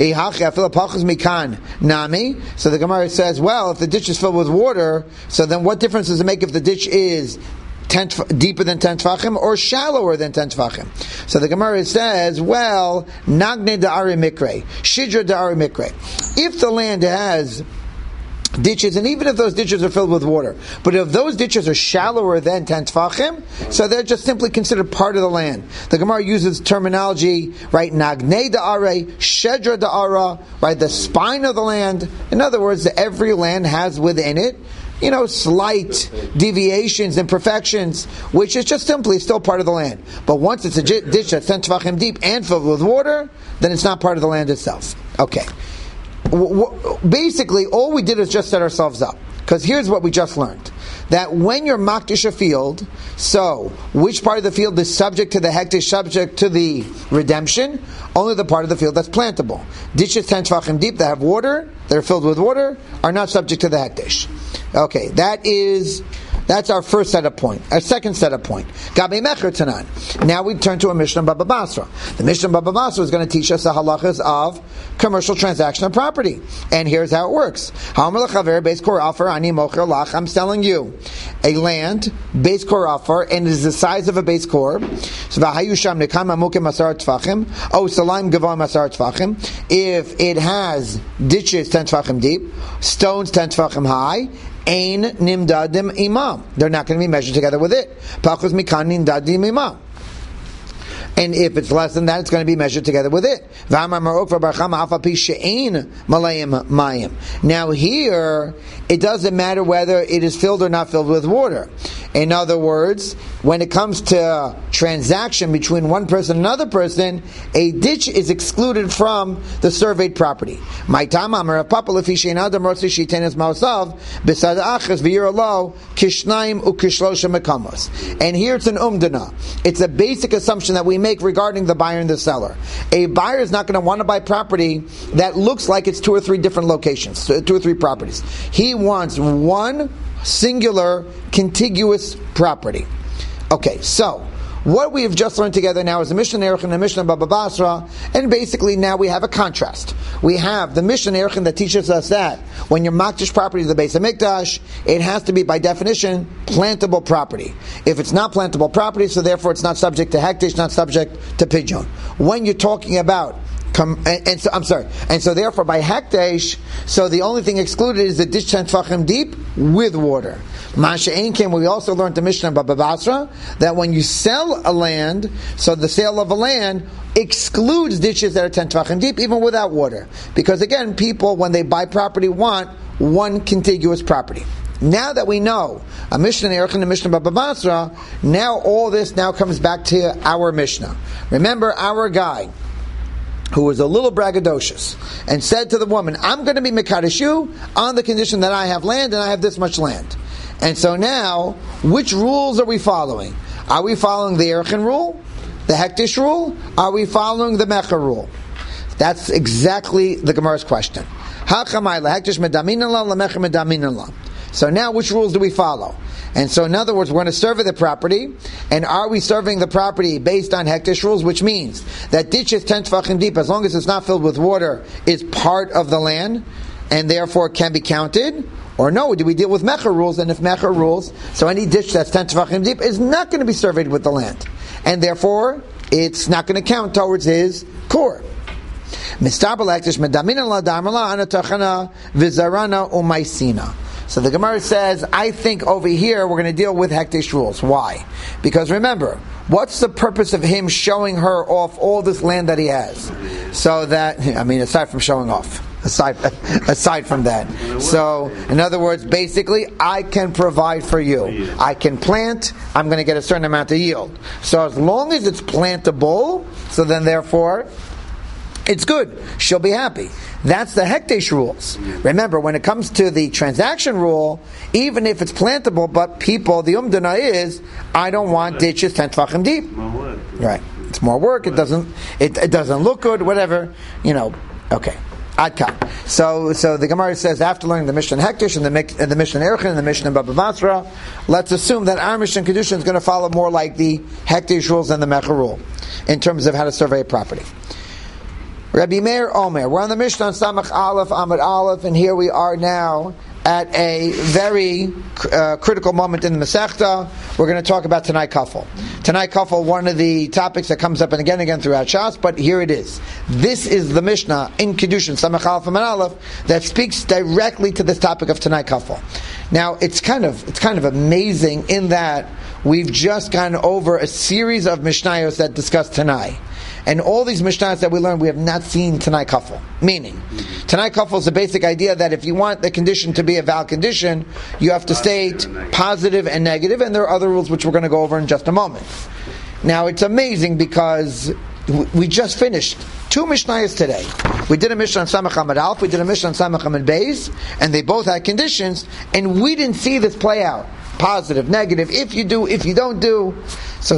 Nami. So the Gemara says, well, if the ditch is filled with water, so then what difference does it make if the ditch is deeper than 10 tefachim or shallower than 10 tefachim? So the Gemara says, well, nagne da'ari mikre, shidra da'ari mikre. If the land has ditches, and even if those ditches are filled with water, but if those ditches are shallower than 10 tefachim, so they're just simply considered part of the land. The Gemara uses terminology, right, nagne da'are, shedra da'ara, right, the spine of the land. In other words, every land has within it slight deviations, imperfections, which is just simply still part of the land. But once it's a ditch that's 10 tefachim deep and filled with water, then it's not part of the land itself. Okay. Basically, all we did is just set ourselves up. Because here's what we just learned. That when you're makdish a field, so which part of the field is subject to the hektish, subject to the redemption? Only the part of the field that's plantable. Ditches 10 tefachim deep that have water, that are filled with water, are not subject to the hektish. Okay, that's our first set of point. Our second set of point. Gabe Mecher Tanan. Now we turn to a Mishnah Baba Basra. The Mishnah Baba Basra is going to teach us the halachas of commercial transaction of property. And here's how it works. I'm selling you a land, base core offer, and it is the size of a base core. If it has ditches 10 tefachim deep, stones 10 tefachim high, Ein nimdadim imam. They're not going to be measured together with it. Pachos mikan nimdadim imam. And if it's less than that, it's going to be measured together with it. Now here, it doesn't matter whether it is filled or not filled with water. In other words, when it comes to transaction between one person and another person, a ditch is excluded from the surveyed property. And here's an umdana. It's a basic assumption that we make regarding the buyer and the seller. A buyer is not going to want to buy property that looks like it's 2 or 3 different locations, 2 or 3 properties. He wants one singular contiguous property. Okay, so what we have just learned together now is the Mishnah Erech and the Mishnah Baba Basra, and basically now we have a contrast. We have the Mishnah Erech that teaches us that when you're makdish property to the Beis HaMikdash, it has to be by definition plantable property. If it's not plantable property, so therefore it's not subject to hektish, not subject to pidyon. When you're talking about and so therefore by hektish, so the only thing excluded is the ditch 10 tefachim deep with water. Masha Einkim, we also learned the Mishnah Baba Basra that when you sell a land, so the sale of a land excludes ditches that are 10 tefachim deep, even without water. Because again, people, when they buy property, want one contiguous property. Now that we know a Mishnah Erech and a Mishnah Baba Basra, now all this now comes back to our Mishnah. Remember our guy who was a little braggadocious and said to the woman, I'm going to be Mekadosh you on the condition that I have land and I have this much land. And so now, which rules are we following? Are we following the Erechin rule? The Hektish rule? Are we following the Mecher rule? That's exactly the Gemara's question. So now which rules do we follow? And so in other words, we're going to survey the property, and are we surveying the property based on hektish rules, which means that ditches 10 tefachim deep, as long as it's not filled with water, is part of the land, and therefore can be counted? Or no, do we deal with mecha rules? And if mecha rules, so any ditch that's 10 tefachim deep is not going to be surveyed with the land, and therefore it's not going to count towards his core. So the Gemara says, I think over here we're going to deal with hektish rules. Why? Because remember, what's the purpose of him showing her off all this land that he has? So that, aside from showing off. Aside from that. So, in other words, basically, I can provide for you. I can plant, I'm going to get a certain amount of yield. So as long as it's plantable, so then therefore, it's good. She'll be happy. That's the hektish rules. Remember, when it comes to the transaction rule, even if it's plantable, but people, the umdana is, I don't want ditches 10 tefachim deep. Right. It's more work. It doesn't look good. Whatever. Okay. Adka. So the Gemara says, after learning the Mishnah Hektish and the Mishnah Erchin and the Mishnah Baba Basra, let's assume that our Mishnah Kedushin is going to follow more like the Hektish rules than the Mecha rule in terms of how to survey a property. Rabbi Meir Omer. We're on the Mishnah on Samach Aleph, Amud Aleph, and here we are now at a very critical moment in the Masechta. We're going to talk about Tanai Kafel. Tanai Kafel, one of the topics that comes up and again throughout Shas, but here it is. This is the Mishnah in Kedushin, Samach Aleph, Amud Aleph, that speaks directly to this topic of Tanai Kafel. Now, it's kind of amazing in that we've just gone over a series of Mishnayos that discuss Tanai. And all these Mishnahs that we learned, we have not seen Tanai Kafel. Meaning, Tanai Kafel is the basic idea that if you want the condition to be a valid condition, you have to state positive and negative, and there are other rules which we're going to go over in just a moment. Now, it's amazing because we just finished 2 Mishnayos today. We did a Mishnah on Samach Amud Aleph, we did a Mishnah on Samach Amud Beis, and they both had conditions, and we didn't see this play out. Positive, negative, if you do, if you don't do. So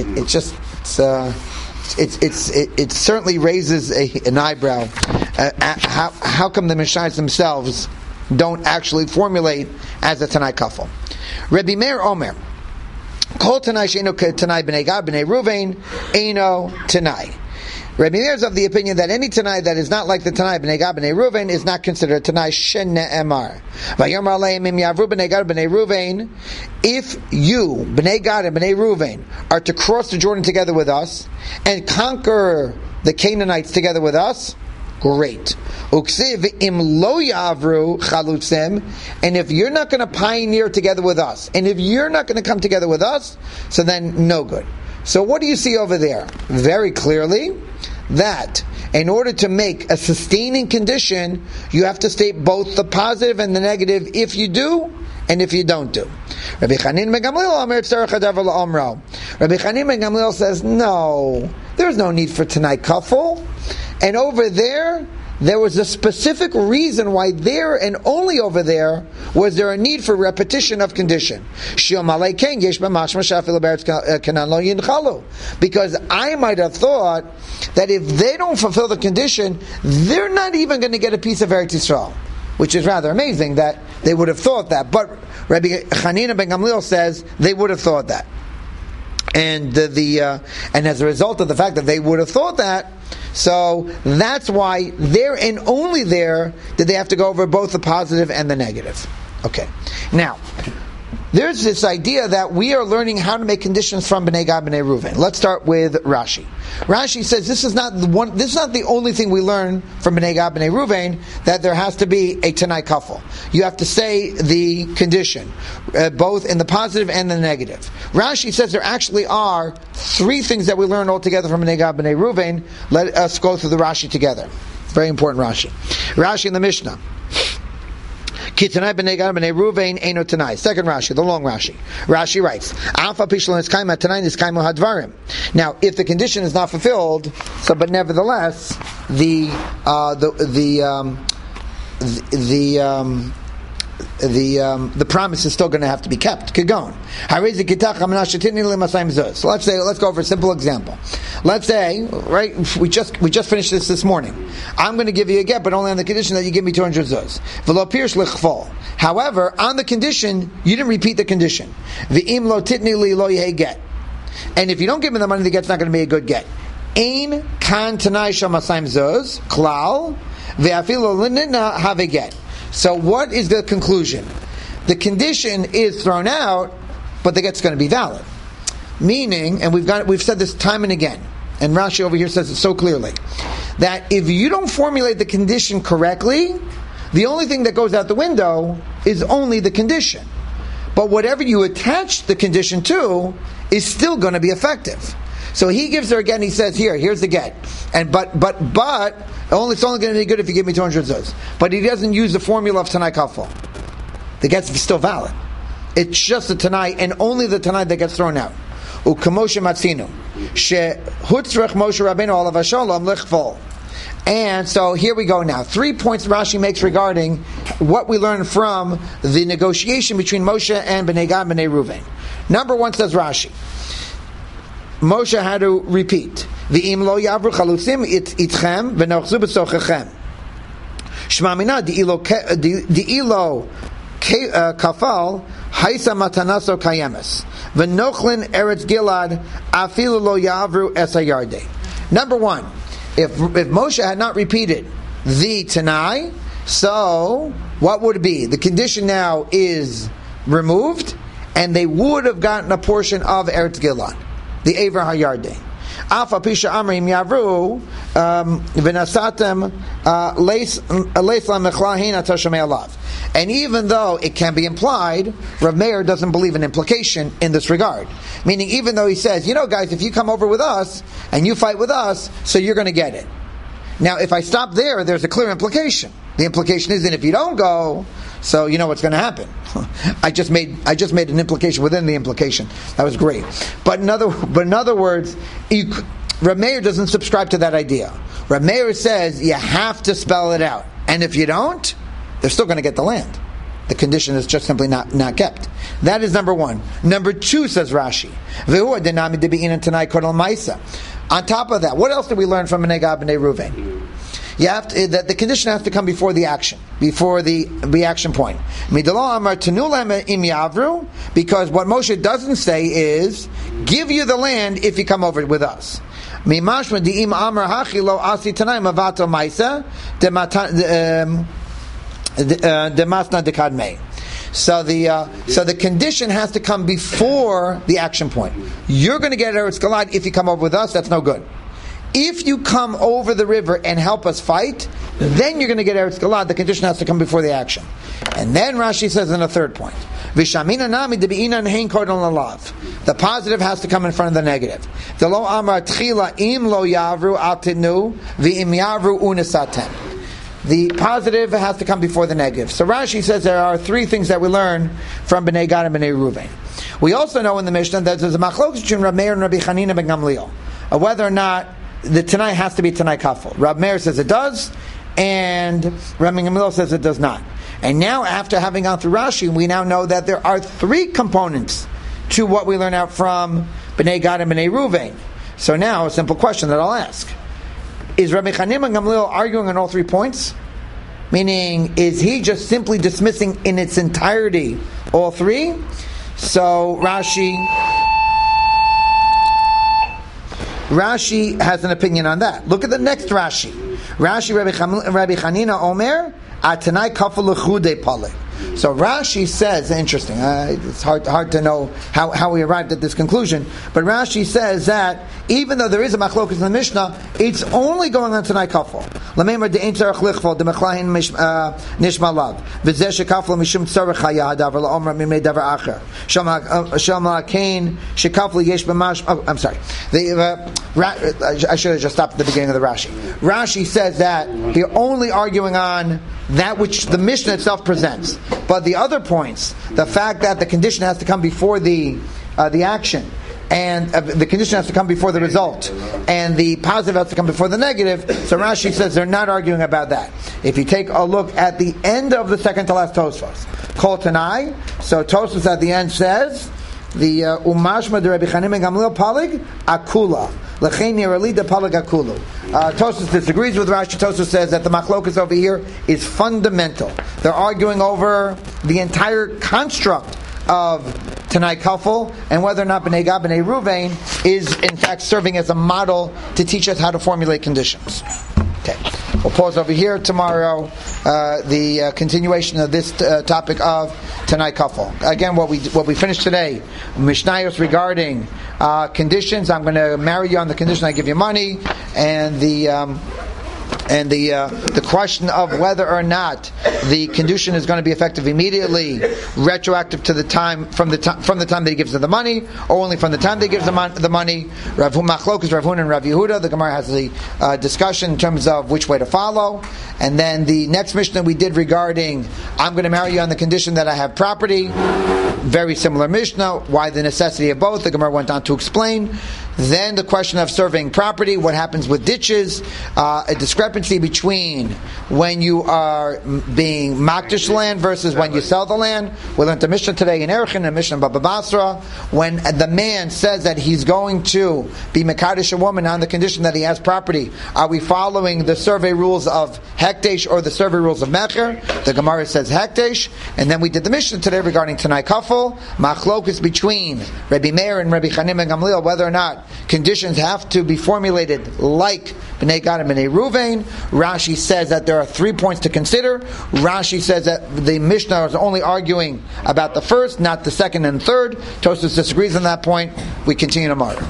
it certainly raises an eyebrow. How come the Mishnayos themselves don't actually formulate as a Tanai Kafel? Rabbi Meir Omer, Kol Tanai she'eno Tanai b'nei Gad b'nei Ruvain eino Tanai. Rabbi Meir is of the opinion that any Tanai that is not like the Tanai b'nei Gad b'nei Ruvain is not considered a Tanai shene'emar. Vayomar aleim im yavru b'nei Gad b'nei Ruvain. If you, b'nei Gad and b'nei Ruvain, are to cross the Jordan together with us and conquer the Canaanites together with us, great. Uksiv im lo yavru chalutzim. And if you're not going to pioneer together with us, and if you're not going to come together with us, so then no good. So what do you see over there? Very clearly that in order to make a sustaining condition, you have to state both the positive and the negative if you do and if you don't do. Rabbi Chanin ben Gamliel says, no, there's no need for Tanai Kafel. And over there was a specific reason why there and only over there was there a need for repetition of condition. Because I might have thought that if they don't fulfill the condition, they're not even going to get a piece of Eretz Yisrael, which is rather amazing that they would have thought that. But Rabbi Chanina ben Gamliel says they would have thought that. And and as a result of the fact that they would have thought that, so that's why there and only there did they have to go over both the positive and the negative. Okay. Now, there's this idea that we are learning how to make conditions from Bnei Gad, Bnei Reuven. Let's start with Rashi. Rashi says this is not the only thing we learn from Bnei Gad, Bnei Reuven, that there has to be a Tanai Kafel. You have to say the condition, both in the positive and the negative. Rashi says there actually are 3 things that we learn altogether from Bnei Gad, Bnei Reuven. Let us go through the Rashi together. Very important Rashi. Rashi in the Mishnah. Ki Tanai b'nei Gad b'nei Ruvain eino Tanai. Second Rashi, the long Rashi. Rashi writes, Alpha Pishlon is kaima Tanai is kaima hadvarim. Now, if the condition is not fulfilled, but nevertheless, the promise is still going to have to be kept. Kagon. So let's go over a simple example. Let's say, right, we just finished this morning. I'm going to give you a get, but only on the condition that you give me 200 zuz. However, on the condition, you didn't repeat the condition. V'im lo titni li lo yeh get. And if you don't give me the money, the get's not going to be a good get. Ein kan tanai shamasayim zuz klal ve'afilo linina have a get. So what is the conclusion? The condition is thrown out, but the get's going to be valid. Meaning, and we've said this time and again, and Rashi over here says it so clearly, that if you don't formulate the condition correctly, the only thing that goes out the window is only the condition. But whatever you attach the condition to is still going to be effective. So he gives her again, he says, here's the get. And but it's only going to be good if you give me 200 zuz. But he doesn't use the formula of Tanai Kafel. The get's still valid. It's just the Tanai, and only the Tanai that gets thrown out. U'kamoshe matzinu. Shehutzrech Moshe Rabbeinu alav hashalom lichfol. And so here we go now. 3 points Rashi makes regarding what we learn from the negotiation between Moshe and Bnei Gad and Bnei Ruvain. Number 1 says Rashi, Moshe had to repeat, V'im lo yavru chalutzim itchem v'nochzu b'sochechem. Shma mina di'ilo kafal haisa matanaso kayemes v'nochlin eretz gilad afilu lo yavru esayarde. Number 1, if Moshe had not repeated the Tanai, so what would it be? The condition now is removed, and they would have gotten a portion of Eretz Gilad, the Aver HaYarden. Alpha Pisha Amrim Yavru V'nasatem Leislam Mechlahin Atashamei Alav. And even though it can be implied, Rav Meir doesn't believe in implication in this regard. Meaning, even though he says, guys, if you come over with us and you fight with us, so you're going to get it. Now, if I stop there, there's a clear implication. The implication is that if you don't go, so you know what's going to happen. I just made an implication within the implication. That was great. But in other words, Rav Meir doesn't subscribe to that idea. Rav Meir says you have to spell it out, and if you don't, they're still going to get the land. The condition is just simply not kept. That is number 1. Number 2 says Rashi. On top of that, what else did we learn from Bnei Gad Bnei Ruvain? That the condition has to come before the action, before the reaction point. Because what Moshe doesn't say is, give you the land if you come over with us. So the condition has to come before the action point. You're going to get Eretz Gilad if you come over with us. That's no good. If you come over the river and help us fight, then you're going to get Eretz Gilad. The condition has to come before the action. And then Rashi says in a third point, the positive has to come in front of the negative. The positive has to come before the negative. So Rashi says there are 3 things that we learn from Bnei Gad and Bnei Ruvain. We also know in the Mishnah that there's a machlokes between Rav Meir and Rabbi Chanina ben Gamliel, whether or not the Tanai has to be Tanai Kafel. Rav Meir says it does, and Rabbi Gamliel says it does not. And now, after having gone through Rashi, we now know that there are 3 components to what we learn out from Bnei Gad and Bnei Ruvain. So now, a simple question that I'll ask. Is Rabbi Chanina and Gamliel arguing on all 3 points? Meaning, is he just simply dismissing in its entirety all 3? So Rashi has an opinion on that. Look at the next Rashi. Rabbi Chanina Omer Atanai Kafel Lechude Pale. So Rashi says, interesting, it's hard to know how we arrived at this conclusion, but Rashi says that even though there is a machlokas in the Mishnah, it's only going on Tanai Kafel. Lameimar de'ein tzarech lichfol demechlahin nishma lav v'zeh shekafel mishum tzarech hayah davar la'omra mimei davar acher shalma kain shekafel yesh b'mash. I'm sorry. I should have just stopped at the beginning of the Rashi. Rashi says that they're only arguing on that which the Mishnah itself presents. But the other points, the fact that the condition has to come before the action, and the condition has to come before the result, and the positive has to come before the negative. So Rashi says they're not arguing about that. If you take a look at the end of the second to last Tosfos, Kol Tanai, so Tosfos at the end says, the Umashma de Rabbi Chanim and Gamliel Palig Akula. L'chein Yerali de Palig Akulu. Tosfos disagrees with Rashi. Tosfos says that the machlokas over here is fundamental. They're arguing over the entire construct of Tanai Kafel and whether or not Bnei Gad, Bnei Ruvain is in fact serving as a model to teach us how to formulate conditions. Okay, we'll pause over here. Tomorrow, the continuation of this topic of Tanai Kafel. Again, what we finished today, Mishnayos regarding conditions. I'm going to marry you on the condition I give you money, and the question of whether or not the condition is going to be effective immediately, retroactive to the time from the time that he gives her the money, or only from the time that he gives the money. Rav Machlokas, Rav Huna, and Rav Yehuda. The Gemara has the discussion in terms of which way to follow, and then the next Mishnah we did regarding I'm going to marry you on the condition that I have property. Very similar Mishnah. Why the necessity of both? The Gemara went on to explain. Then the question of serving property, what happens with ditches, a discrepancy between when you are being makdish land versus when you sell the land. We learned the Mishnah today in Erchin and Mishnah Baba Basra, when the man says that he's going to be mekadesh a woman on the condition that he has property. Are we following the survey rules of hekdesh or the survey rules of mecher? The Gemara says hekdesh, and then we did the Mishnah today regarding Tanai Kafel, machlokus between Rabbi Meir and Rabbi Chanim and Gamliel, whether or not conditions have to be formulated like Bnei Gad and Bnei Ruvain. Rashi says that there are 3 points to consider. Rashi says that the Mishnah is only arguing about the first, not the second and third. Tosfos disagrees on that point. We continue tomorrow.